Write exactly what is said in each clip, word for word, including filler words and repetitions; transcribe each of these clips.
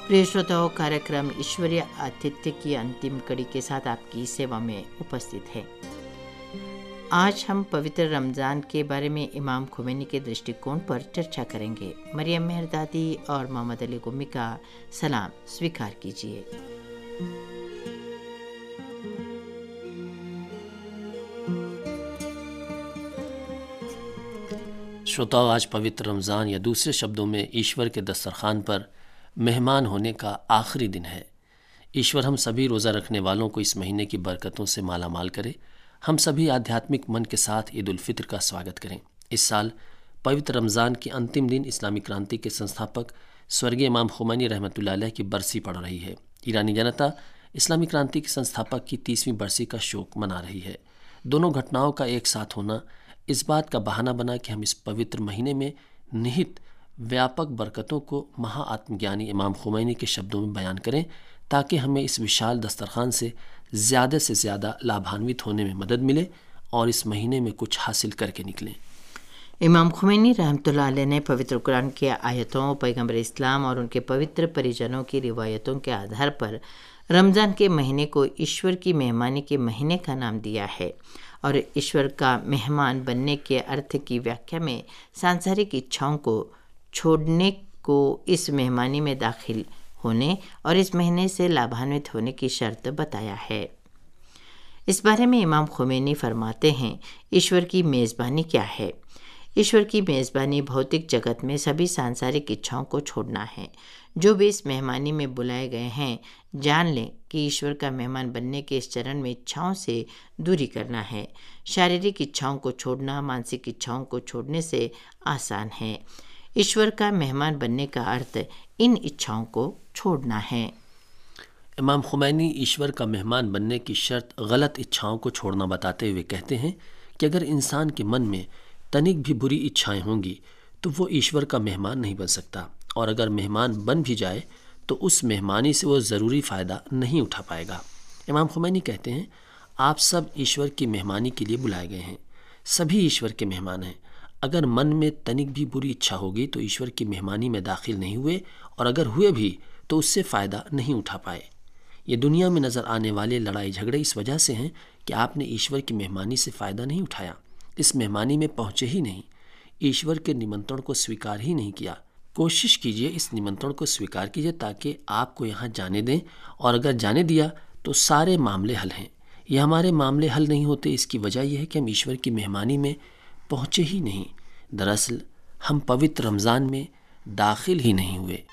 प्रिय श्रोताओं, कार्यक्रम ईश्वरीय आतिथ्य की अंतिम कड़ी के साथ आपकी सेवा में उपस्थित है। आज हम पवित्र रमज़ान के बारे में इमाम खुमैनी के दृष्टिकोण पर चर्चा करेंगे। मरियम मेहरदादी और मोहम्मद अली गुम्मी का सलाम स्वीकार कीजिए। श्रोताओं, आज पवित्र रमज़ान या दूसरे शब्दों में ईश्वर के दस्तरखान पर मेहमान होने का आखिरी दिन है। ईश्वर हम सभी रोज़ा रखने वालों को इस महीने की बरकतों से माला माल करे। हम सभी आध्यात्मिक मन के साथ ईद उल फित्र का स्वागत करें। इस साल पवित्र रमज़ान के अंतिम दिन इस्लामी क्रांति के संस्थापक स्वर्गीय इमाम खुमैनी रहमतुल्लाह अलैह की बरसी पड़ रही है। ईरानी जनता इस्लामी क्रांति के संस्थापक की तीसवीं बरसी का शोक मना रही है। दोनों घटनाओं का एक साथ होना इस बात का बहाना बना कि हम इस पवित्र महीने में निहित व्यापक बरकतों को महाआत्मज्ञानी इमाम खुमैनी के शब्दों में बयान करें, ताकि हमें इस विशाल दस्तरखान से ज़्यादा से ज़्यादा लाभान्वित होने में मदद मिले और इस महीने में कुछ हासिल करके निकलें। इमाम खुमैनी रहमतुल्लाह अलैह ने पवित्र कुरान के आयतों, पैगंबर इस्लाम और उनके पवित्र परिजनों की रिवायतों के आधार पर रमज़ान के महीने को ईश्वर की मेहमानी के महीने का नाम दिया है और ईश्वर का मेहमान बनने के अर्थ की व्याख्या में सांसारिक इच्छाओं को छोड़ने को इस मेहमानी में दाखिल होने और इस महीने से लाभान्वित होने की शर्त बताया है। इस बारे में इमाम खुमैनी फरमाते हैं, ईश्वर की मेज़बानी क्या है? ईश्वर की मेज़बानी भौतिक जगत में सभी सांसारिक इच्छाओं को छोड़ना है। जो भी इस मेहमानी में बुलाए गए हैं, जान लें कि ईश्वर का मेहमान बनने के इस चरण में इच्छाओं से दूरी करना है। शारीरिक इच्छाओं को छोड़ना मानसिक इच्छाओं को छोड़ने से आसान है। ईश्वर का मेहमान बनने का अर्थ इन इच्छाओं को छोड़ना है। इमाम खुमैनी ईश्वर का मेहमान बनने की शर्त गलत इच्छाओं को छोड़ना बताते हुए कहते हैं कि अगर इंसान के मन में तनिक भी बुरी इच्छाएं होंगी तो वो ईश्वर का मेहमान नहीं बन सकता, और अगर मेहमान बन भी जाए तो उस मेहमानी से वो ज़रूरी फ़ायदा नहीं उठा पाएगा। इमाम खुमैनी कहते हैं, आप सब ईश्वर की मेहमानी के लिए बुलाए गए हैं। सभी ईश्वर के मेहमान हैं। अगर मन में तनिक भी बुरी इच्छा होगी तो ईश्वर की मेहमानी में दाखिल नहीं हुए, और अगर हुए भी तो उससे फ़ायदा नहीं उठा पाए। ये दुनिया में नज़र आने वाले लड़ाई झगड़े इस वजह से हैं कि आपने ईश्वर की मेहमानी से फ़ायदा नहीं उठाया, इस मेहमानी में पहुँचे ही नहीं, ईश्वर के निमंत्रण को स्वीकार ही नहीं किया। कोशिश कीजिए इस निमंत्रण को स्वीकार कीजिए ताकि आपको यहाँ जाने दें, और अगर जाने दिया तो सारे मामले हल हैं। ये हमारे मामले हल नहीं होते, इसकी वजह यह है कि हम ईश्वर की मेहमानी में पहुँचे ही नहीं। दरअसल हम पवित्र रमज़ान में दाखिल ही नहीं हुए।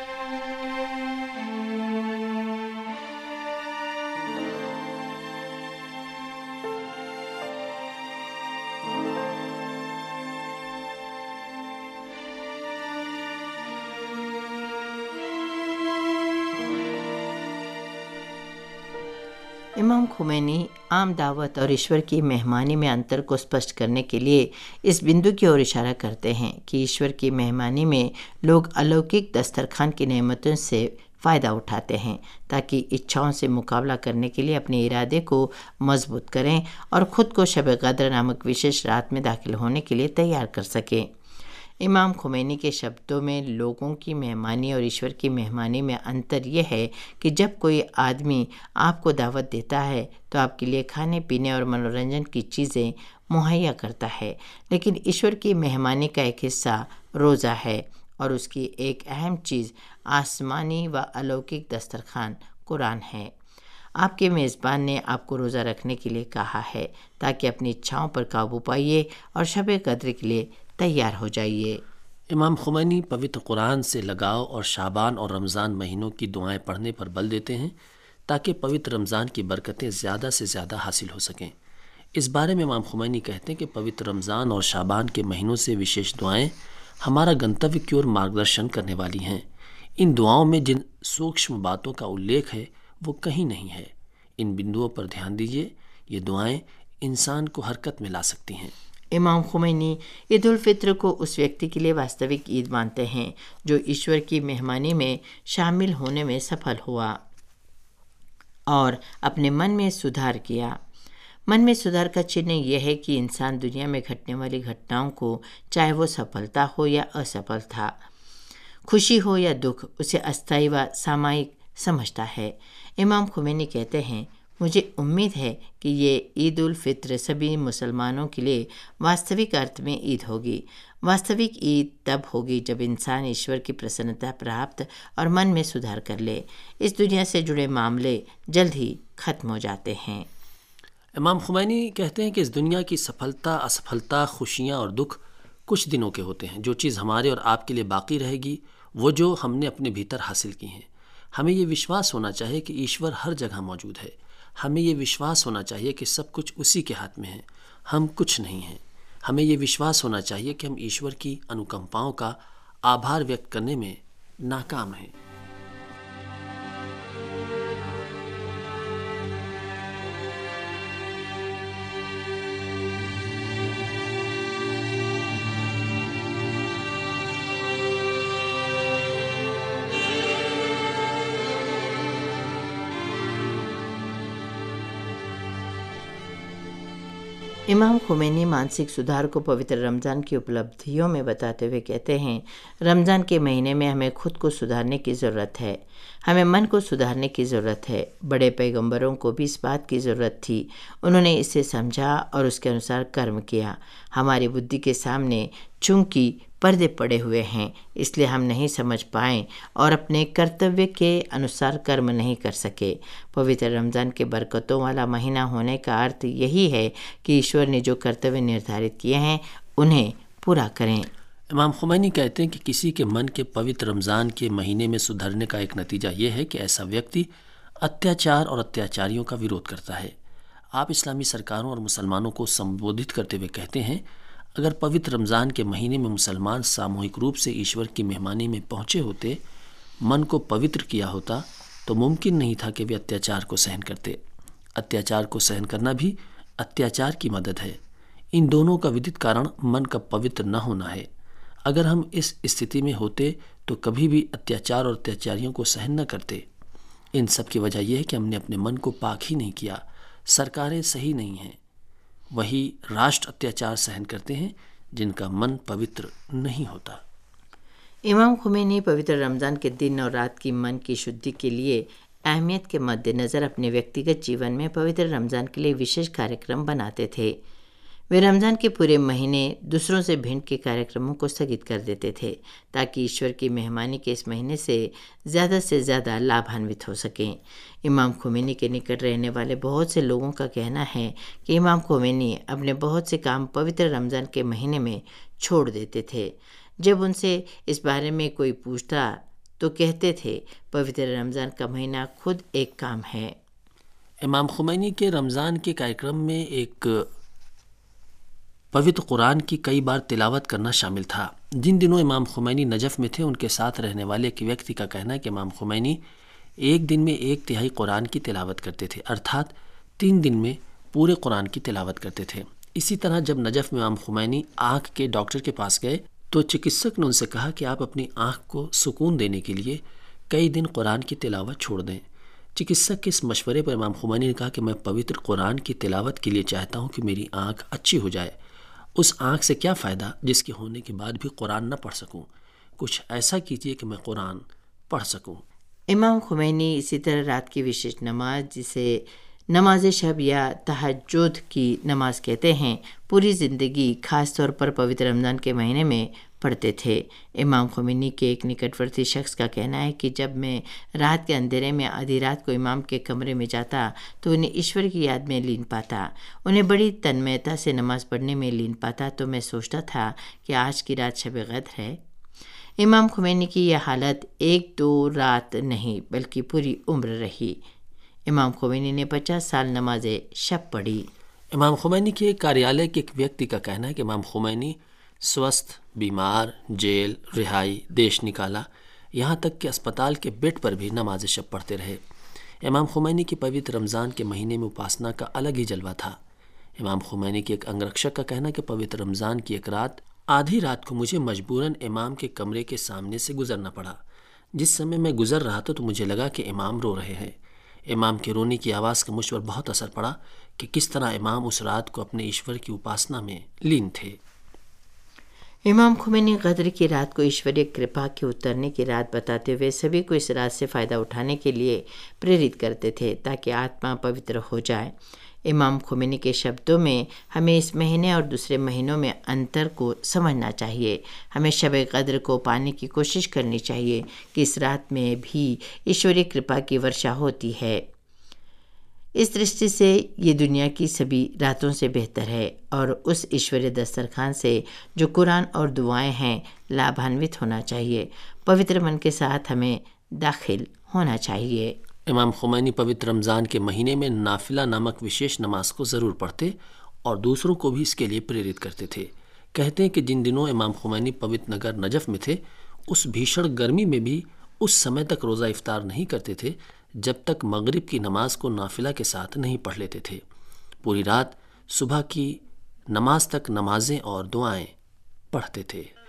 इमाम खुमैनी आम दावत और ईश्वर की मेहमानी में अंतर को स्पष्ट करने के लिए इस बिंदु की ओर इशारा करते हैं कि ईश्वर की मेहमानी में लोग अलौकिक दस्तरखान की नेमतों से फ़ायदा उठाते हैं ताकि इच्छाओं से मुकाबला करने के लिए अपने इरादे को मजबूत करें और ख़ुद को शब क़द्र नामक विशेष रात में दाखिल होने के लिए तैयार कर सकें। इमाम खुमैनी के शब्दों में लोगों की मेहमानी और ईश्वर की मेहमानी में अंतर यह है कि जब कोई आदमी आपको दावत देता है तो आपके लिए खाने पीने और मनोरंजन की चीज़ें मुहैया करता है, लेकिन ईश्वर की मेहमानी का एक हिस्सा रोज़ा है और उसकी एक अहम चीज़ आसमानी व अलौकिक दस्तरखान कुरान है। आपके मेज़बान ने आपको रोज़ा रखने के लिए कहा है ताकि अपनी इच्छाओं पर काबू पाइए और शब क़द्र के लिए तैयार हो जाइए। इमाम खुमैनी पवित्र कुरान से लगाव और शाबान और रमज़ान महीनों की दुआएं पढ़ने पर बल देते हैं ताकि पवित्र रमज़ान की बरकतें ज़्यादा से ज़्यादा हासिल हो सकें। इस बारे में इमाम खुमैनी कहते हैं कि पवित्र रमज़ान और शाबान के महीनों से विशेष दुआएं हमारा गंतव्य की ओर मार्गदर्शन करने वाली हैं। इन दुआओं में जिन सूक्ष्म बातों का उल्लेख है वो कहीं नहीं है। इन बिंदुओं पर ध्यान दीजिए। ये दुआएं इंसान को हरकत में ला सकती हैं। इमाम खुमैनी ईद उल फित्र को उस व्यक्ति के लिए वास्तविक ईद मानते हैं जो ईश्वर की मेहमानी में शामिल होने में सफल हुआ और अपने मन में सुधार किया। मन में सुधार का चिन्ह यह है कि इंसान दुनिया में घटने वाली घटनाओं को, चाहे वो सफलता हो या असफलता, खुशी हो या दुख, उसे अस्थायी व सामयिक समझता है। इमाम खुमैनी कहते हैं, मुझे उम्मीद है कि ये ईद उल फित्र सभी मुसलमानों के लिए वास्तविक अर्थ में ईद होगी। वास्तविक ईद तब होगी जब इंसान ईश्वर की प्रसन्नता प्राप्त और मन में सुधार कर ले। इस दुनिया से जुड़े मामले जल्द ही खत्म हो जाते हैं। इमाम खुमैनी कहते हैं कि इस दुनिया की सफलता, असफलता, खुशियाँ और दुख कुछ दिनों के होते हैं। जो चीज़ हमारे और आपके लिए बाकी रहेगी वो जो हमने अपने भीतर हासिल की हैं। हमें ये विश्वास होना चाहिए कि ईश्वर हर जगह मौजूद है। हमें ये विश्वास होना चाहिए कि सब कुछ उसी के हाथ में है, हम कुछ नहीं हैं। हमें ये विश्वास होना चाहिए कि हम ईश्वर की अनुकंपाओं का आभार व्यक्त करने में नाकाम हैं। इमाम खुमैनी मानसिक सुधार को पवित्र रमज़ान की उपलब्धियों में बताते हुए कहते हैं, रमज़ान के महीने में हमें खुद को सुधारने की ज़रूरत है। हमें मन को सुधारने की ज़रूरत है। बड़े पैगंबरों को भी इस बात की ज़रूरत थी। उन्होंने इसे समझा और उसके अनुसार कर्म किया। हमारी बुद्धि के सामने चूंकि पर्दे पड़े हुए हैं, इसलिए हम नहीं समझ पाएँ और अपने कर्तव्य के अनुसार कर्म नहीं कर सके। पवित्र रमज़ान के बरकतों वाला महीना होने का अर्थ यही है कि ईश्वर ने जो कर्तव्य निर्धारित किए हैं उन्हें पूरा करें। इमाम खुमैनी कहते हैं कि किसी के मन के पवित्र रमज़ान के महीने में सुधरने का एक नतीजा ये है कि ऐसा व्यक्ति अत्याचार और अत्याचारियों का विरोध करता है। आप इस्लामी सरकारों और मुसलमानों को संबोधित करते हुए कहते हैं, अगर पवित्र रमज़ान के महीने में मुसलमान सामूहिक रूप से ईश्वर की मेहमानी में पहुँचे होते, मन को पवित्र किया होता, तो मुमकिन नहीं था कि वे अत्याचार को सहन करते। अत्याचार को सहन करना भी अत्याचार की मदद है। इन दोनों का विदित कारण मन का पवित्र न होना है। अगर हम इस स्थिति में होते तो कभी भी अत्याचार और अत्याचारियों को सहन न करते। इन सब की वजह यह है कि हमने अपने मन को पाक ही नहीं किया। सरकारें सही नहीं हैं, वही राष्ट्र अत्याचार सहन करते हैं जिनका मन पवित्र नहीं होता। इमाम खुमैनी पवित्र रमज़ान के दिन और रात की मन की शुद्धि के लिए अहमियत के मद्देनज़र अपने व्यक्तिगत जीवन में पवित्र रमज़ान के लिए विशेष कार्यक्रम बनाते थे। वे रमज़ान के पूरे महीने दूसरों से भेंट के कार्यक्रमों को स्थगित कर देते थे ताकि ईश्वर की मेहमानी के इस महीने से ज़्यादा से ज़्यादा लाभान्वित हो सकें। इमाम खुमैनी के निकट रहने वाले बहुत से लोगों का कहना है कि इमाम खुमैनी अपने बहुत से काम पवित्र रमज़ान के महीने में छोड़ देते थे। जब उनसे इस बारे में कोई पूछता तो कहते थे, पवित्र रमज़ान का महीना खुद एक काम है। इमाम खुमैनी के रमज़ान के कार्यक्रम में एक पवित्र कुरान की कई बार तिलावत करना शामिल था। जिन दिनों इमाम खुमैनी नजफ़ में थे, उनके साथ रहने वाले एक व्यक्ति का कहना है कि इमाम खुमैनी एक दिन में एक तिहाई कुरान की तिलावत करते थे, अर्थात तीन दिन में पूरे कुरान की तिलावत करते थे। इसी तरह जब नजफ़ में इमाम खुमैनी आँख के डॉक्टर के पास गए तो चिकित्सक ने उनसे कहा कि आप अपनी आँख को सुकून देने के लिए कई दिन कुरान की तिलावत छोड़ दें। चिकित्सक के इस मशवरे पर इमाम खुमैनी ने कहा कि मैं पवित्र कुरान की तिलावत के लिए चाहता हूँ कि मेरी आँख अच्छी हो जाए। उस आँख से क्या फ़ायदा जिसके होने के बाद भी कुरान न पढ़ सकूँ। कुछ ऐसा कीजिए कि मैं कुरान पढ़ सकूँ। इमाम खुमैनी इसी तरह रात की विशेष नमाज, जिसे नमाज शब या तहज्जुद की नमाज कहते हैं, पूरी ज़िंदगी ख़ास तौर पर पवित्र रमज़ान के महीने में पढ़ते थे। इमाम खुमैनी के एक निकटवर्ती शख्स का कहना है कि जब मैं रात के अंधेरे में आधी रात को इमाम के कमरे में जाता तो उन्हें ईश्वर की याद में लीन पाता, उन्हें बड़ी तन्मयता से नमाज़ पढ़ने में लीन पाता, तो मैं सोचता था कि आज की रात शब क़द्र है। इमाम खुमैनी की यह हालत एक दो रात नहीं बल्कि पूरी उम्र रही। इमाम खुमैनी ने पचास साल नमाज शब पढ़ी। इमाम खुमैनी के कार्यालय के एक व्यक्ति का कहना है कि इमाम खुमैनी स्वस्थ, बीमार, जेल, रिहाई, देश निकाला, यहाँ तक कि अस्पताल के बेड पर भी नमाज शब पढ़ते रहे। इमाम खुमैनी की पवित्र रमज़ान के महीने में उपासना का अलग ही जलवा था। इमाम खुमैनी के एक अंगरक्षक का कहना है कि पवित्र रमज़ान की एक रात, आधी रात को मुझे मजबूरन इमाम के कमरे के सामने से गुजरना पड़ा। जिस समय मैं गुजर रहा था तो मुझे लगा कि इमाम रो रहे हैं। इमाम के रोने की आवाज़ का मुझ पर बहुत असर पड़ा कि किस तरह इमाम उस रात को अपने ईश्वर की उपासना में लीन थे। इमाम खुमैनी क़द्र की रात को ईश्वरीय कृपा के उतरने की रात बताते हुए सभी को इस रात से फ़ायदा उठाने के लिए प्रेरित करते थे ताकि आत्मा पवित्र हो जाए। इमाम खुमैनी के शब्दों में हमें इस महीने और दूसरे महीनों में अंतर को समझना चाहिए। हमें शब क़द्र को पाने की कोशिश करनी चाहिए कि इस रात में भी ईश्वरीय कृपा की वर्षा होती है। इस दृष्टि से ये दुनिया की सभी रातों से बेहतर है और उस ईश्वरीय दस्तरखान से जो कुरान और दुआएं हैं लाभान्वित होना चाहिए। पवित्र मन के साथ हमें दाखिल होना चाहिए। इमाम खुमैनी पवित्र रमज़ान के महीने में नाफिला नामक विशेष नमाज को ज़रूर पढ़ते और दूसरों को भी इसके लिए प्रेरित करते थे। कहते हैं कि जिन दिनों इमाम खुमैनी पवित्र नगर नजफ़ में थे, उस भीषण गर्मी में भी उस समय तक रोज़ा इफ्तार नहीं करते थे जब तक मगरिब की नमाज को नाफिला के साथ नहीं पढ़ लेते थे। पूरी रात सुबह की नमाज तक नमाजें और दुआएं पढ़ते थे।